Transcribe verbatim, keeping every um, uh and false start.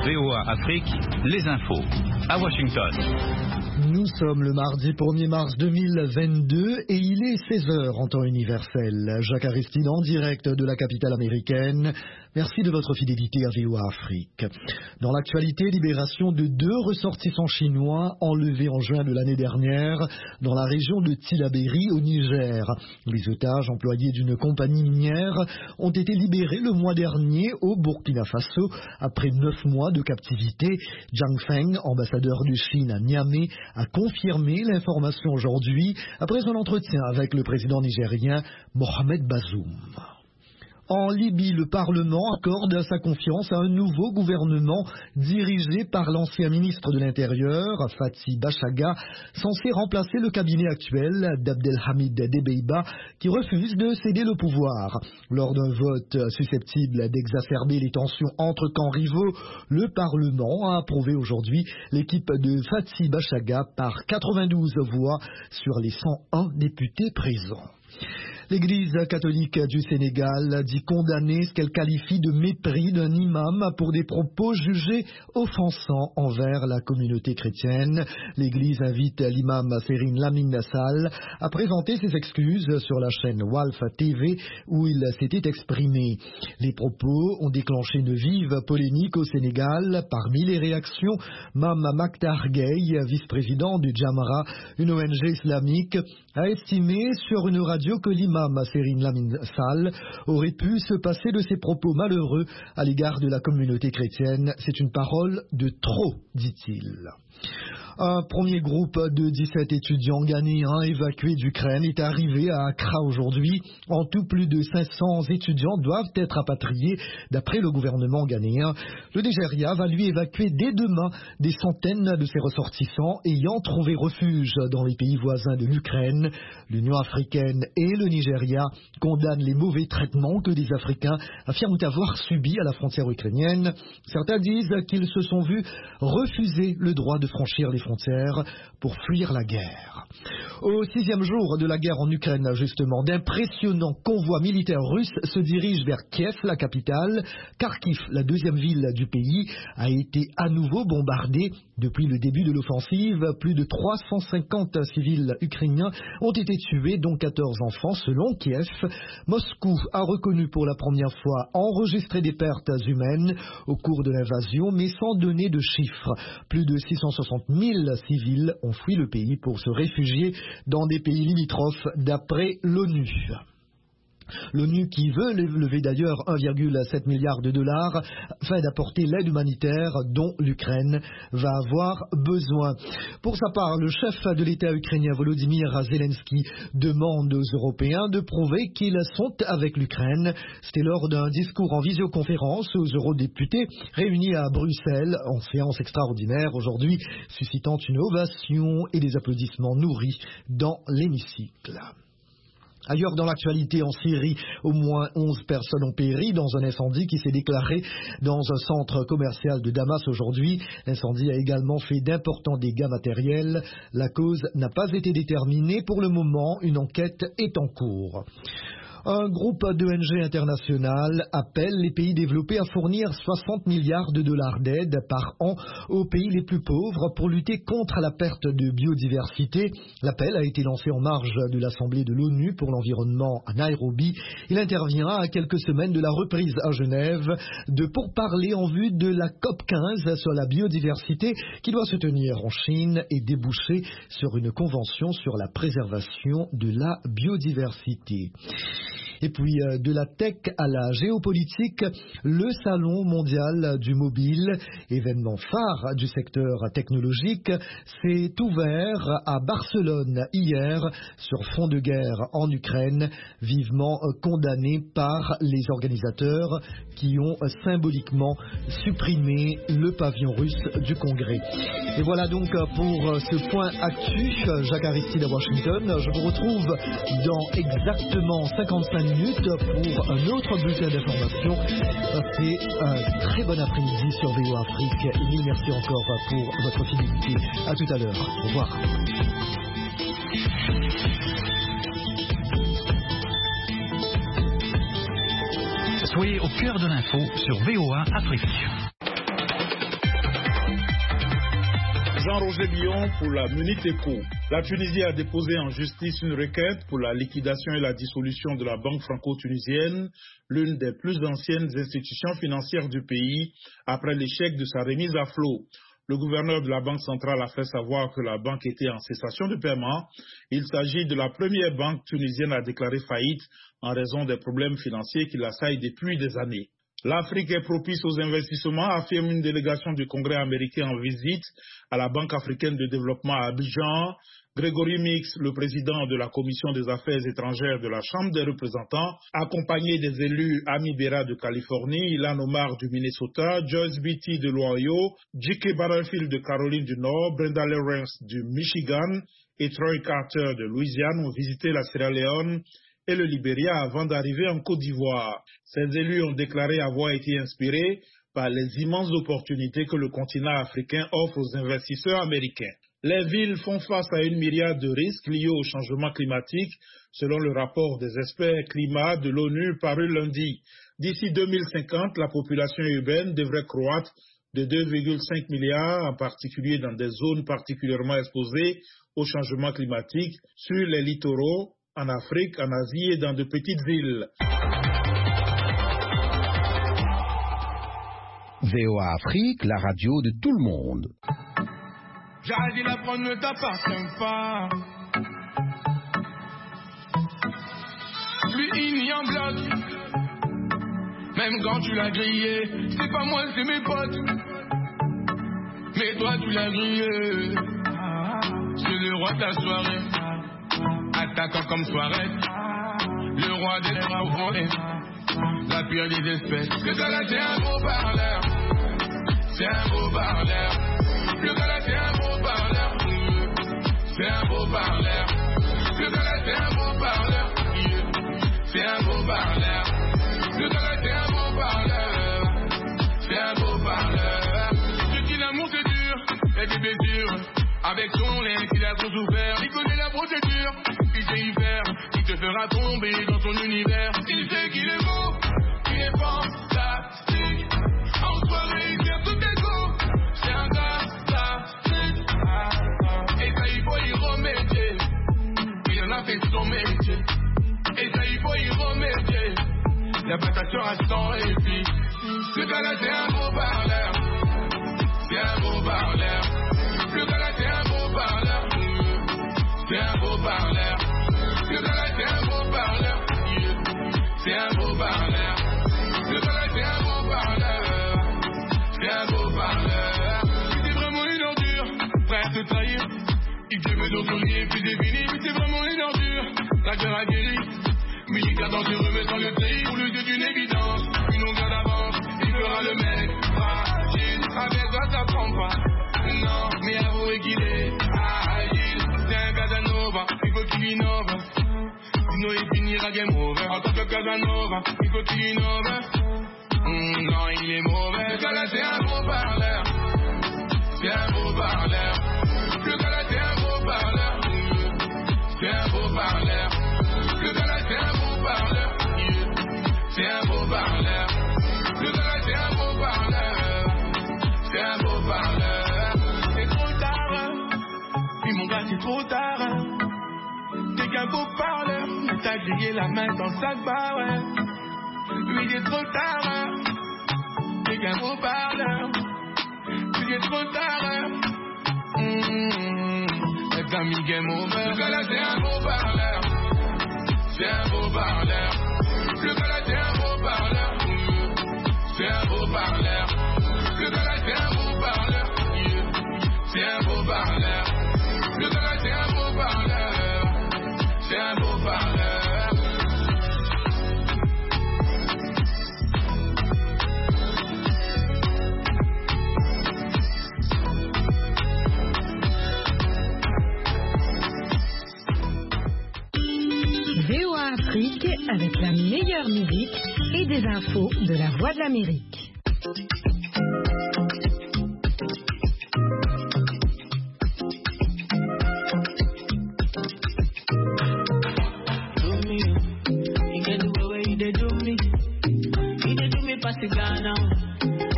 V O A Afrique, les infos. À Washington. Nous sommes le mardi premier mars deux mille vingt-deux et il est seize heures en temps universel. Jacques Aristide en direct de la capitale américaine. Merci de votre fidélité à V O A Afrique. Dans l'actualité, libération de deux ressortissants chinois enlevés en juin de l'année dernière dans la région de Tillabéri au Niger. Les otages employés d'une compagnie minière ont été libérés le mois dernier au Burkina Faso après neuf mois de captivité. Zhang Feng, ambassadeur de Chine à Niamey, a confirmé l'information aujourd'hui après un entretien avec le président nigérien Mohamed Bazoum. En Libye, le Parlement accorde sa confiance à un nouveau gouvernement dirigé par l'ancien ministre de l'Intérieur, Fathi Bachaga, censé remplacer le cabinet actuel d'Abdelhamid Debeiba, qui refuse de céder le pouvoir. Lors d'un vote susceptible d'exacerber les tensions entre camps rivaux, le Parlement a approuvé aujourd'hui l'équipe de Fathi Bachaga par quatre-vingt-douze voix sur les cent un députés présents. L'Église catholique du Sénégal dit condamner ce qu'elle qualifie de mépris d'un imam pour des propos jugés offensants envers la communauté chrétienne. L'Église invite l'imam Serine Lamine Sall à présenter ses excuses sur la chaîne Walf T V où il s'était exprimé. Les propos ont déclenché une vive polémique au Sénégal. Parmi les réactions, Mame Mactar Gueye, vice-président du Jamra, une O N G islamique, a estimé sur une radio que l'imam Serine Lamine Sall aurait pu se passer de ses propos malheureux à l'égard de la communauté chrétienne. C'est une parole de trop, dit-il. Un premier groupe de dix-sept étudiants ghanéens évacués d'Ukraine est arrivé à Accra aujourd'hui. En tout, plus de cinq cents étudiants doivent être rapatriés d'après le gouvernement ghanéen. Le Nigeria va lui évacuer dès demain des centaines de ses ressortissants ayant trouvé refuge dans les pays voisins de l'Ukraine. L'Union africaine et le Nigeria condamnent les mauvais traitements que des Africains affirment avoir subis à la frontière ukrainienne. Certains disent qu'ils se sont vus refuser le droit de franchir les frontières pour fuir la guerre. Au sixième jour de la guerre en Ukraine, justement, d'impressionnants convois militaires russes se dirigent vers Kiev, la capitale. Kharkiv, la deuxième ville du pays, a été à nouveau bombardée. Depuis le début de l'offensive, plus de trois cent cinquante civils ukrainiens ont été tués, dont quatorze enfants, selon Kiev. Moscou a reconnu pour la première fois enregistrer des pertes humaines au cours de l'invasion, mais sans donner de chiffres. Plus de six cent soixante mille civils ont fui le pays pour se réfugier dans des pays limitrophes, d'après l'ONU. L'ONU qui veut lever d'ailleurs un virgule sept milliard de dollars afin d'apporter l'aide humanitaire dont l'Ukraine va avoir besoin. Pour sa part, le chef de l'État ukrainien Volodymyr Zelensky demande aux Européens de prouver qu'ils sont avec l'Ukraine. C'était lors d'un discours en visioconférence aux eurodéputés réunis à Bruxelles en séance extraordinaire aujourd'hui, suscitant une ovation et des applaudissements nourris dans l'hémicycle. Ailleurs dans l'actualité, en Syrie, au moins onze personnes ont péri dans un incendie qui s'est déclaré dans un centre commercial de Damas aujourd'hui. L'incendie a également fait d'importants dégâts matériels. La cause n'a pas été déterminée. Pour le moment, une enquête est en cours. Un groupe d'O N G international appelle les pays développés à fournir soixante milliards de dollars d'aide par an aux pays les plus pauvres pour lutter contre la perte de biodiversité. L'appel a été lancé en marge de l'Assemblée de l'ONU pour l'environnement à Nairobi. Il intervient à quelques semaines de la reprise à Genève de pourparlers en vue de la COP quinze sur la biodiversité qui doit se tenir en Chine et déboucher sur une convention sur la préservation de la biodiversité. Et puis euh, de la tech à la géopolitique, le Salon mondial du mobile, événement phare du secteur technologique, s'est ouvert à Barcelone hier sur fond de guerre en Ukraine, vivement euh, condamné par les organisateurs qui ont euh, symboliquement supprimé le pavillon russe du Congrès. Et voilà donc pour euh, ce point actu. Jacques Aristide à Washington. Je vous retrouve dans exactement cinquante-cinq minutes pour un autre bulletin d'information. Passez un très bon après-midi sur V O A Afrique. Et mille merci encore pour votre fidélité. À tout à l'heure. Au revoir. Soyez au cœur de l'info sur V O A Afrique. Jean-Roger Billon pour la Minute Éco. La Tunisie a déposé en justice une requête pour la liquidation et la dissolution de la Banque franco-tunisienne, l'une des plus anciennes institutions financières du pays, après l'échec de sa remise à flot. Le gouverneur de la Banque centrale a fait savoir que la banque était en cessation de paiement. Il s'agit de la première banque tunisienne à déclarer faillite en raison des problèmes financiers qui l'assaillent depuis des années. L'Afrique est propice aux investissements, affirme une délégation du Congrès américain en visite à la Banque africaine de développement à Abidjan. Grégory Mix, le président de la Commission des affaires étrangères de la Chambre des représentants, accompagné des élus Ami Bera de Californie, Ilan Omar du Minnesota, Joyce Beatty de l'Ohio, J K Butterfield de Caroline du Nord, Brenda Lawrence du Michigan et Troy Carter de Louisiane ont visité la Sierra Leone et le Libéria avant d'arriver en Côte d'Ivoire. Ces élus ont déclaré avoir été inspirés par les immenses opportunités que le continent africain offre aux investisseurs américains. Les villes font face à une myriade de risques liés au changement climatique, selon le rapport des experts climat de l'ONU paru lundi. D'ici deux mille cinquante, la population urbaine devrait croître de deux virgule cinq milliards, en particulier dans des zones particulièrement exposées au changement climatique, sur les littoraux, en Afrique, en Asie et dans de petites îles. V O A Afrique, la radio de tout le monde. J'ai dit la prendre ne t'appartient pas. Lui il n'y en bloc. Même quand tu l'as grillé, c'est pas moi, c'est mes potes. Mais toi tu l'as grillé. C'est le roi de la soirée. Attaquant comme Suarez, le roi des rats, la pire des espèces. Le gars là c'est un gros parleur, c'est un gros parleur. Le gars là c'est un gros parleur, c'est un gros parleur. Le gars là c'est un gros parleur, c'est un gros parleur. Le gars là c'est un gros parleur, c'est un gros parleur. Ce qui l'amour c'est dur, et des blessures. Avec son lait, il a trop souffert, il connaît la procédure, il sait y faire, il te fera tomber dans son univers. Il sait qu'il est beau, qu'il est fantastique, en soirée il tient tout tes go, c'est un gars classique, et ça il faut y remédier, il en a fait son métier, et ça il faut y remédier, la patate sera sans répit. Ce gars-là c'est un gros parleur, c'est un gros parleur. Le gars là c'est un beau parleur, c'est un beau parleur. Le gars là c'est un beau parleur, c'est un beau parleur. Le gars là c'est un beau parleur, c'est un beau parleur. C'est vraiment une ordure, prêt à te trahir. Il te met dans son lit et puis c'est fini. Mais c'est vraiment une ordure, la gueule a guéri. Mais il garde dangereux mais sans le tri. Pour le jeu d'une évidence, une longueur d'avance. Il fera le mec fragile, avec toi ça prend pas. Non, mais avouez qu'il est agile. C'est un Casanova, il faut qu'il innove. Sinon il finira game over. En tant que Casanova, il faut qu'il innove. mmh, Non, il est mauvais. Le gars là c'est un gros parleur, c'est un gros parleur. Le gars là c'est un gros parleur, c'est un gros parleur. Le gars là c'est un gros parleur, c'est un gros parleur. Le gars là c'est un gros parleur, c'est un gros parleur. Mon gars c'est trop tard, hein. T'es qu'un beau parleur, mais t'as grillé la main dans le sac bar, ouais. Lui il est trop tard, hein. T'es qu'un beau parleur, lui il est trop tard, hein. Mmh, t'as mis game over. Le gars là c'est un beau parleur, c'est un beau parleur. Le gars là c'est un beau parleur, c'est un beau parleur. Le gars là c'est un beau parleur, c'est un beau parleur. Le gars là c'est un beau parleur, c'est un beau parleur. V O A Afrique avec la meilleure musique et des infos de la Voix de l'Amérique.